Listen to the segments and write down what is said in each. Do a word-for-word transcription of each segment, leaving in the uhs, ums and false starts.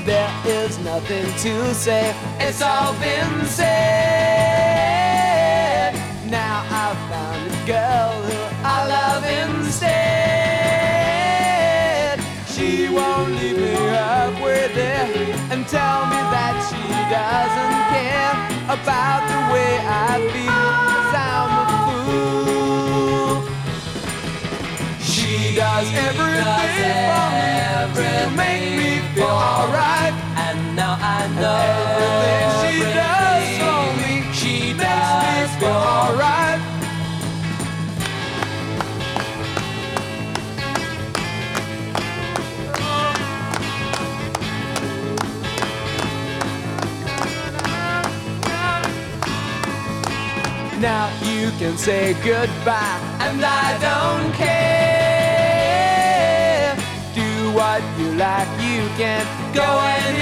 there is nothing to say. It's all been said. Now I've found a girl who I love instead. She won't leave me halfway there and tell me that she doesn't care about the way I feel, 'cause I'm a fool. She does everything for me to make me feel alright. And now I know everything she does for me, she makes me feel alright. Now you can say goodbye, and I don't care. Do what you like, you can go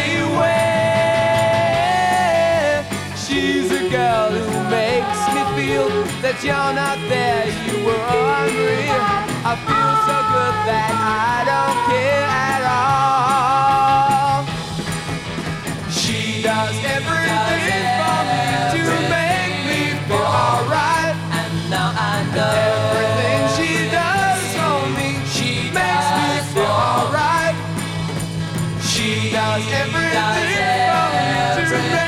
anywhere. She's a girl who makes me feel that you're not there, you were unreal. I feel so good that I don't care at all. She does everything for me to make me feel alright. And now I know everything she does for me, she makes me feel alright. She does everything for me to make